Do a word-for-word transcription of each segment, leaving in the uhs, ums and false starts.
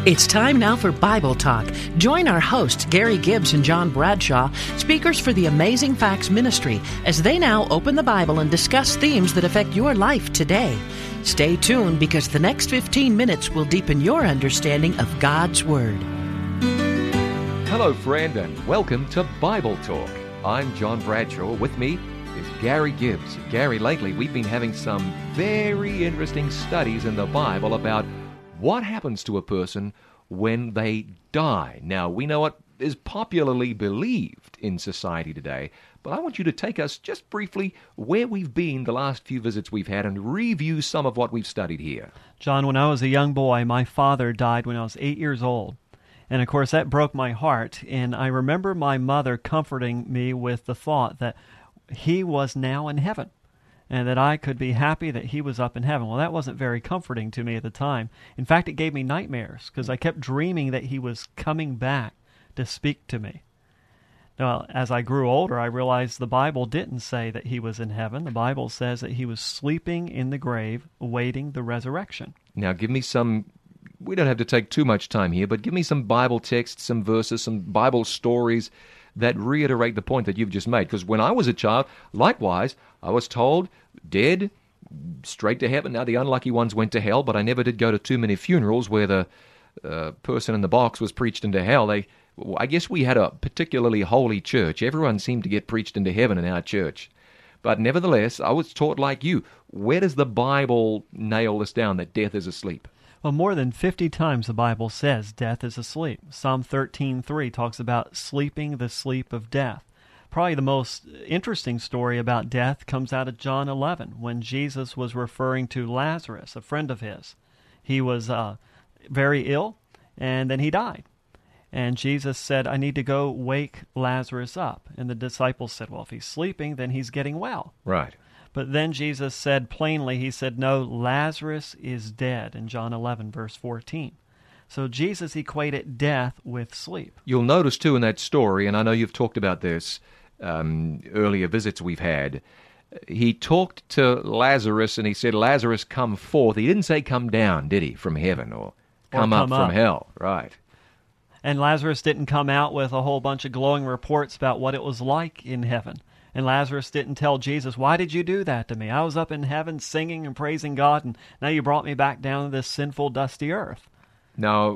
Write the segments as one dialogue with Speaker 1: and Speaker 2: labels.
Speaker 1: It's time now for Bible Talk. Join our hosts, Gary Gibbs and John Bradshaw, speakers for the Amazing Facts Ministry, as they now open the Bible and discuss themes that affect your life today. Stay tuned because the next fifteen minutes will deepen your understanding of God's Word.
Speaker 2: Hello, friend, and welcome to Bible Talk. I'm John Bradshaw. With me is Gary Gibbs. Gary, lately we've been having some very interesting studies in the Bible about what happens to a person when they die. Now, we know what is popularly believed in society today, but I want you to take us just briefly where we've been the last few visits we've had and review some of what we've studied here.
Speaker 3: John, when I was a young boy, my father died when I was eight years old. And of course, that broke my heart. And I remember my mother comforting me with the thought that he was now in heaven, and that I could be happy that he was up in heaven. Well, that wasn't very comforting to me at the time. In fact, it gave me nightmares because I kept dreaming that he was coming back to speak to me. Now, as I grew older, I realized the Bible didn't say that he was in heaven. The Bible says that he was sleeping in the grave, awaiting the resurrection.
Speaker 2: Now, give me some, we don't have to take too much time here, but give me some Bible texts, some verses, some Bible stories that reiterate the point that you've just made. Because when I was a child, likewise, I was told, dead, straight to heaven. Now, the unlucky ones went to hell, but I never did go to too many funerals where the uh, person in the box was preached into hell. They, I guess we had a particularly holy church. Everyone seemed to get preached into heaven in our church. But nevertheless, I was taught like you. Where does the Bible nail this down, that death is asleep?
Speaker 3: Well, more than fifty times the Bible says death is asleep. Psalm thirteen three talks about sleeping the sleep of death. Probably the most interesting story about death comes out of John eleven, when Jesus was referring to Lazarus, a friend of his. He was uh, very ill, and then he died. And Jesus said, I need to go wake Lazarus up. And the disciples said, well, if he's sleeping, then he's getting well.
Speaker 2: Right.
Speaker 3: But then Jesus said plainly, he said, no, Lazarus is dead, in John eleven, verse fourteen. So Jesus equated death with sleep.
Speaker 2: You'll notice, too, in that story, and I know you've talked about this um, earlier visits we've had, he talked to Lazarus and he said, Lazarus, come forth. He didn't say come down, did he, from heaven, or come,
Speaker 3: or
Speaker 2: up
Speaker 3: come
Speaker 2: from
Speaker 3: up.
Speaker 2: hell. Right.
Speaker 3: And Lazarus didn't come out with a whole bunch of glowing reports about what it was like in heaven. And Lazarus didn't tell Jesus, why did you do that to me? I was up in heaven singing and praising God, and now you brought me back down to this sinful, dusty earth.
Speaker 2: Now,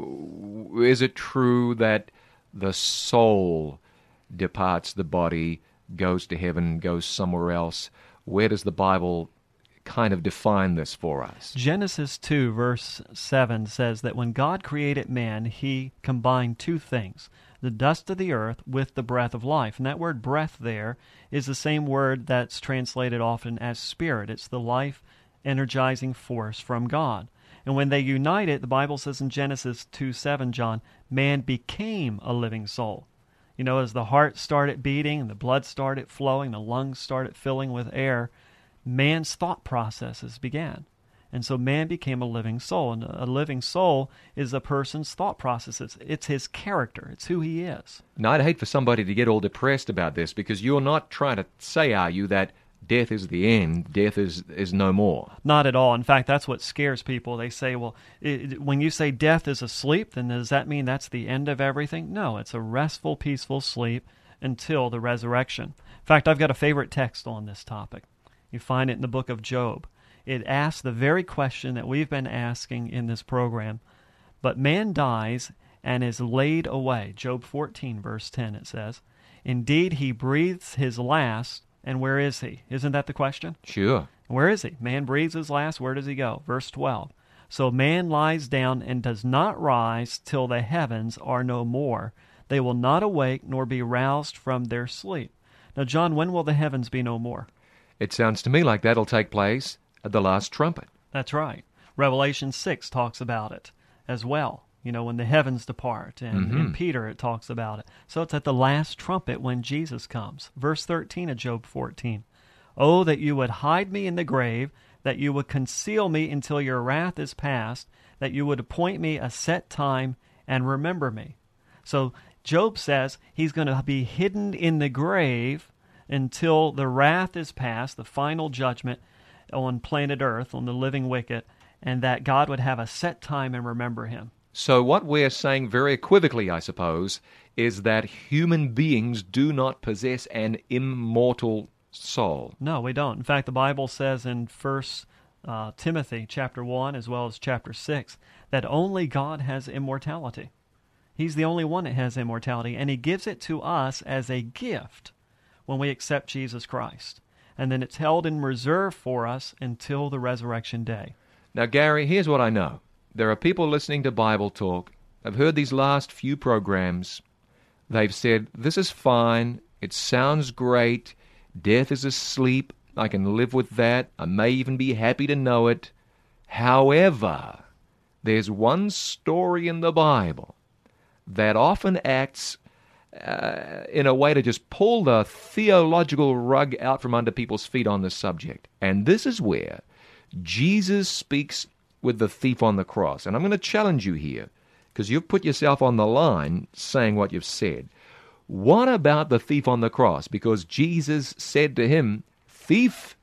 Speaker 2: is it true that the soul departs the body, goes to heaven, goes somewhere else? Where does the Bible kind of define this for us?
Speaker 3: Genesis two, verse seven says that when God created man, he combined two things, the dust of the earth with the breath of life. And that word breath there is the same word that's translated often as spirit. It's the life energizing force from God. And when they united, the Bible says in Genesis two seven, John, man became a living soul. You know, as the heart started beating, the blood started flowing, the lungs started filling with air, man's thought processes began. And so man became a living soul. And a living soul is a person's thought processes. It's his character. It's who he is.
Speaker 2: Now, I'd hate for somebody to get all depressed about this, because you're not trying to say, are you, that death is the end, death is, is no more?
Speaker 3: Not at all. In fact, that's what scares people. They say, well, it, when you say death is asleep, then does that mean that's the end of everything? No, it's a restful, peaceful sleep until the resurrection. In fact, I've got a favorite text on this topic. You find it in the book of Job. It asks the very question that we've been asking in this program. But man dies and is laid away. Job fourteen, verse ten, it says, indeed, he breathes his last, and where is he? Isn't that the question?
Speaker 2: Sure.
Speaker 3: Where is he? Man breathes his last, where does he go? Verse twelve. So man lies down and does not rise till the heavens are no more. They will not awake nor be roused from their sleep. Now, John, when will the heavens be no more?
Speaker 2: It sounds to me like that'll take place at the last trumpet.
Speaker 3: That's right. Revelation six talks about it as well. You know, when the heavens depart. And
Speaker 2: Mm-hmm.
Speaker 3: in Peter it talks about it. So it's at the last trumpet when Jesus comes. Verse thirteen of Job fourteen. Oh, that you would hide me in the grave, that you would conceal me until your wrath is past, that you would appoint me a set time and remember me. So Job says he's going to be hidden in the grave until the wrath is past, the final judgment on planet Earth, on the living wicked, and that God would have a set time and remember him.
Speaker 2: So what we're saying very equivocally, I suppose, is that human beings do not possess an immortal soul.
Speaker 3: No, we don't. In fact, the Bible says in First uh, Timothy chapter one as well as chapter six that only God has immortality. He's the only one that has immortality, and He gives it to us as a gift when we accept Jesus Christ. And then it's held in reserve for us until the resurrection day.
Speaker 2: Now, Gary, here's what I know. There are people listening to Bible Talk. I've heard these last few programs. They've said, this is fine. It sounds great. Death is asleep. I can live with that. I may even be happy to know it. However, there's one story in the Bible that often acts uh, in a way to just pull the theological rug out from under people's feet on this subject. And this is where Jesus speaks with the thief on the cross. And I'm going to challenge you here, because you've put yourself on the line saying what you've said. What about the thief on the cross? Because Jesus said to him, "Thief,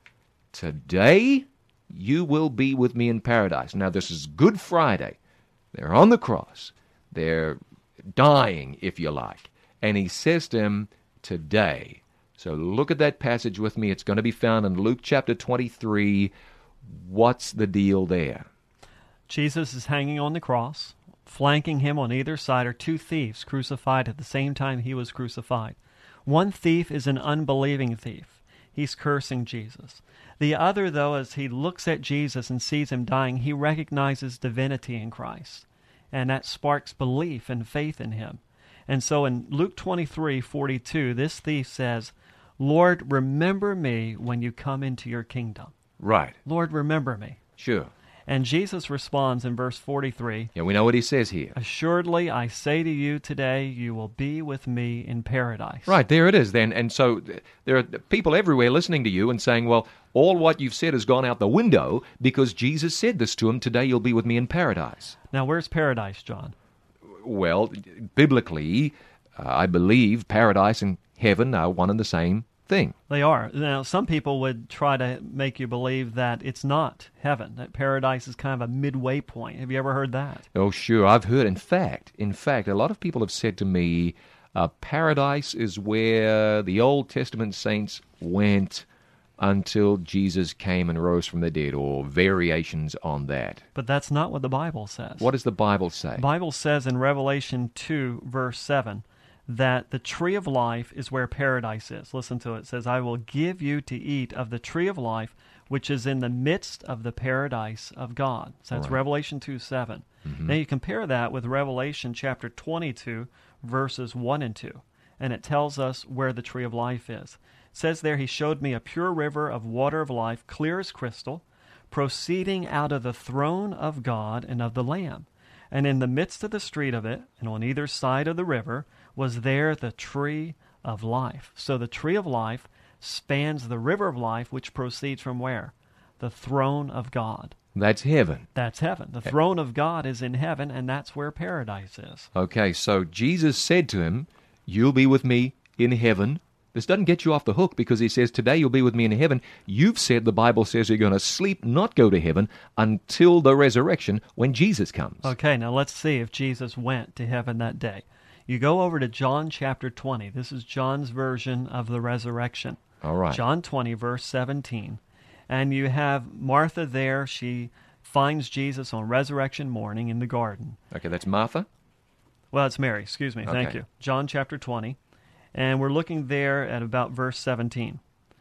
Speaker 2: today you will be with me in paradise." Now, this is Good Friday. They're on the cross. They're dying, if you like. And he says to him, today. So look at that passage with me. It's going to be found in Luke chapter twenty-three. What's the deal there?
Speaker 3: Jesus is hanging on the cross. Flanking him on either side are two thieves crucified at the same time he was crucified. One thief is an unbelieving thief. He's cursing Jesus. The other, though, as he looks at Jesus and sees him dying, he recognizes divinity in Christ. And that sparks belief and faith in him. And so in Luke twenty-three forty-two, this thief says, "Lord, remember me when you come into your kingdom."
Speaker 2: Right.
Speaker 3: Lord, remember me.
Speaker 2: Sure.
Speaker 3: And Jesus responds in verse forty-three,
Speaker 2: Yeah, we know what he says here.
Speaker 3: "Assuredly, I say to you today, you will be with me in paradise."
Speaker 2: Right, there it is then. And so there are people everywhere listening to you and saying, well, all what you've said has gone out the window because Jesus said this to him, today you'll be with me in paradise.
Speaker 3: Now, where's paradise, John?
Speaker 2: Well, biblically, uh, I believe paradise and heaven are one and the same thing.
Speaker 3: They are. Now, some people would try to make you believe that it's not heaven, that paradise is kind of a midway point. Have you ever heard that?
Speaker 2: Oh, sure, I've heard. In fact, in fact, a lot of people have said to me, uh, paradise is where the Old Testament saints went until Jesus came and rose from the dead, or variations on that.
Speaker 3: But that's not what the Bible says.
Speaker 2: What does the Bible say?
Speaker 3: The Bible says in Revelation two, verse seven, that the tree of life is where paradise is. Listen to it. It says, "I will give you to eat of the tree of life, which is in the midst of the paradise of God." So that's
Speaker 2: Right.
Speaker 3: Revelation two seven.
Speaker 2: Mm-hmm.
Speaker 3: Now you compare that with Revelation chapter twenty-two, verses one and two, and it tells us where the tree of life is. It says there, "He showed me a pure river of water of life, clear as crystal, proceeding out of the throne of God and of the Lamb. And in the midst of the street of it, and on either side of the river, was there the tree of life." So the tree of life spans the river of life, which proceeds from where? The throne of God.
Speaker 2: That's heaven.
Speaker 3: That's heaven. The throne of God is in heaven, and that's where paradise is.
Speaker 2: Okay, so Jesus said to him, "You'll be with me in heaven." This doesn't get you off the hook because he says, today you'll be with me in heaven. You've said the Bible says you're going to sleep, not go to heaven, until the resurrection when Jesus comes.
Speaker 3: Okay, now let's see if Jesus went to heaven that day. You go over to John chapter twenty. This is John's version of the resurrection.
Speaker 2: All right.
Speaker 3: John twenty, verse seventeen. And you have Martha there. She finds Jesus on resurrection morning in the garden.
Speaker 2: Okay, that's Martha?
Speaker 3: Well, it's Mary. Excuse me. Thank
Speaker 2: Okay.
Speaker 3: you. John chapter twenty. And we're looking there at about verse seventeen.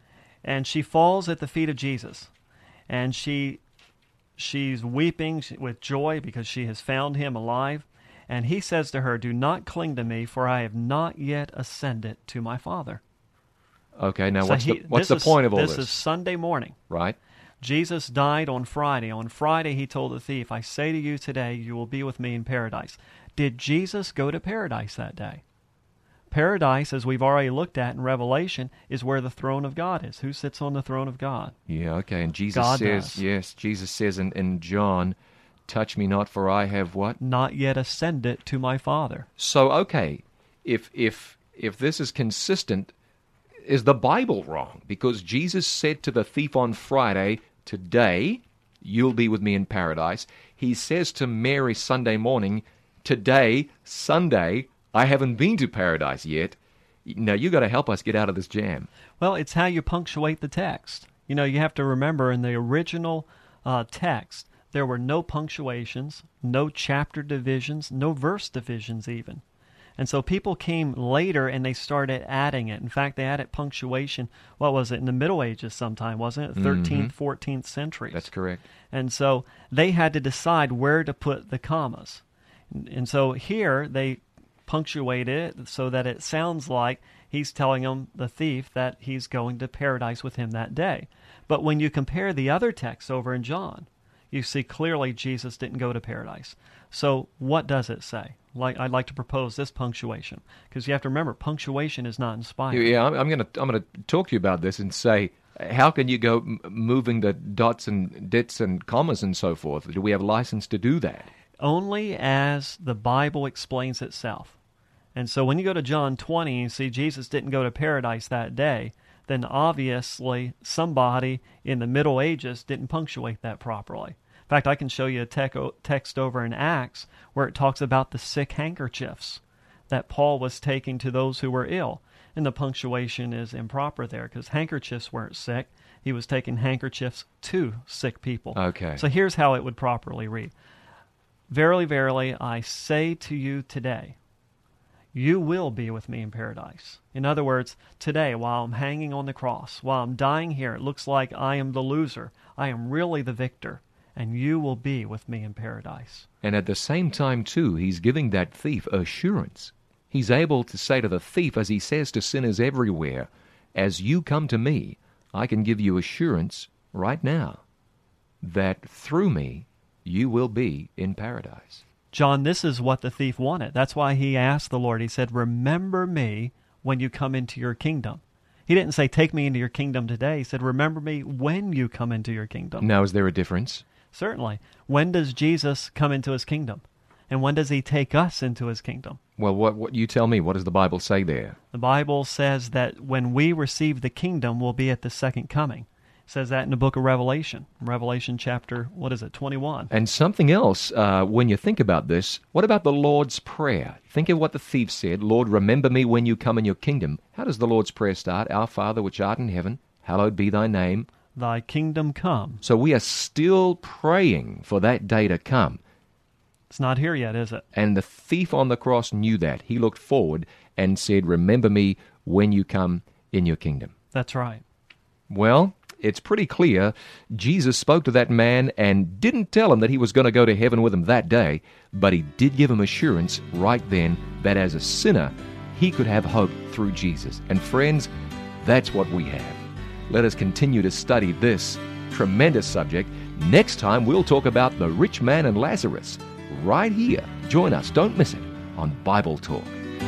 Speaker 3: And she falls at the feet of Jesus. And she she's weeping with joy because she has found him alive. And he says to her, "Do not cling to me, for I have not yet ascended to my Father."
Speaker 2: Okay, now
Speaker 3: So
Speaker 2: what's
Speaker 3: he-
Speaker 2: the what's
Speaker 3: this
Speaker 2: the point
Speaker 3: is,
Speaker 2: of all
Speaker 3: this?
Speaker 2: this?
Speaker 3: is Sunday morning.
Speaker 2: Right?
Speaker 3: Jesus died on Friday. On Friday, he told the thief, "I say to you today, you will be with me in paradise." Did Jesus go to paradise that day? Paradise, as we've already looked at in Revelation, is where the throne of God is. Who sits on the throne of God?
Speaker 2: Yeah, okay, and Jesus
Speaker 3: God
Speaker 2: says,
Speaker 3: does.
Speaker 2: yes, Jesus says in, in John, "Touch me not, for I have" what?
Speaker 3: Not yet ascended to my Father.
Speaker 2: So, okay, if if if this is consistent, is the Bible wrong? Because Jesus said to the thief on Friday, "Today you'll be with me in paradise." He says to Mary Sunday morning, today, Sunday, I haven't been to paradise yet. Now, you got to help us get out of this jam.
Speaker 3: Well, it's how you punctuate the text. You know, you have to remember in the original uh, text, there were no punctuations, no chapter divisions, no verse divisions even. And so people came later and they started adding it. In fact, they added punctuation, what was it, in the Middle Ages sometime, wasn't it? thirteenth, mm-hmm. fourteenth centuries.
Speaker 2: That's correct.
Speaker 3: And so they had to decide where to put the commas. And, and so here they punctuate it so that it sounds like he's telling them, the thief, that he's going to paradise with him that day. But when you compare the other texts over in John, you see clearly Jesus didn't go to paradise. So what does it say? Like, I'd like to propose this punctuation, because you have to remember, punctuation is not inspired.
Speaker 2: Yeah, I'm, I'm going to I'm going to talk to you about this and say, how can you go m- moving the dots and dits and commas and so forth? Do we have license to do that?
Speaker 3: Only as the Bible explains itself. And so when you go to John twenty and you see Jesus didn't go to paradise that day, then obviously somebody in the Middle Ages didn't punctuate that properly. In fact, I can show you a tec- text over in Acts where it talks about the sick handkerchiefs that Paul was taking to those who were ill. And the punctuation is improper there because handkerchiefs weren't sick. He was taking handkerchiefs to sick people.
Speaker 2: Okay.
Speaker 3: So here's how it would properly read. Verily, verily, I say to you today, you will be with me in paradise. In other words, today, while I'm hanging on the cross, while I'm dying here, it looks like I am the loser. I am really the victor. And you will be with me in paradise.
Speaker 2: And at the same time, too, he's giving that thief assurance. He's able to say to the thief, as he says to sinners everywhere, as you come to me, I can give you assurance right now that through me you will be in paradise.
Speaker 3: John, this is what the thief wanted. That's why he asked the Lord, he said, remember me when you come into your kingdom. He didn't say, take me into your kingdom today. He said, remember me when you come into your kingdom.
Speaker 2: Now, is there a difference?
Speaker 3: Certainly. When does Jesus come into his kingdom? And when does he take us into his kingdom?
Speaker 2: Well, what, what you tell me, what does the Bible say there?
Speaker 3: The Bible says that when we receive the kingdom, we'll be at the second coming. It says that in the book of Revelation. Revelation chapter, what is it, twenty-one.
Speaker 2: And something else, uh, when you think about this, what about the Lord's Prayer? Think of what the thief said, Lord, remember me when you come in your kingdom. How does the Lord's Prayer start? Our Father which art in heaven, hallowed be thy name.
Speaker 3: Thy kingdom come.
Speaker 2: So we are still praying for that day to come.
Speaker 3: It's not here yet, is it?
Speaker 2: And the thief on the cross knew that. He looked forward and said, remember me when you come in your kingdom.
Speaker 3: That's right.
Speaker 2: Well, it's pretty clear Jesus spoke to that man and didn't tell him that he was going to go to heaven with him that day, but he did give him assurance right then that as a sinner, he could have hope through Jesus. And friends, that's what we have. Let us continue to study this tremendous subject. Next time, we'll talk about the rich man and Lazarus right here. Join us, don't miss it, on Bible Talk.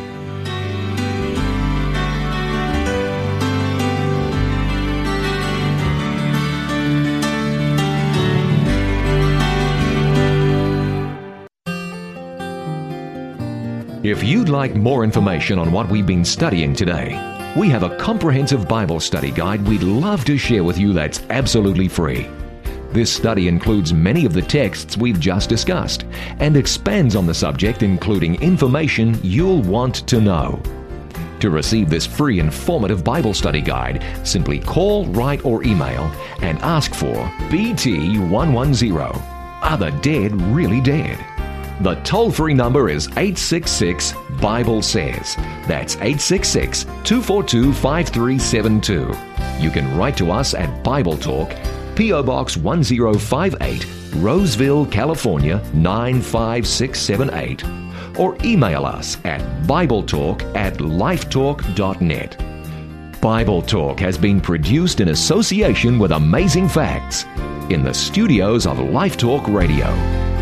Speaker 2: If you'd like more information on what we've been studying today, we have a comprehensive Bible study guide we'd love to share with you that's absolutely free. This study includes many of the texts we've just discussed and expands on the subject, including information you'll want to know. To receive this free informative Bible study guide, simply call, write, or email and ask for B T one one zero. Are the dead really dead? The toll-free number is eight six six, Bible says. That's eight six six, two four two, five three seven two. You can write to us at Bible Talk, P O Box one zero five eight, Roseville, California nine five six seven eight, or email us at BibleTalk at lifetalk dot net. Bible Talk has been produced in association with Amazing Facts in the studios of Life Talk Radio.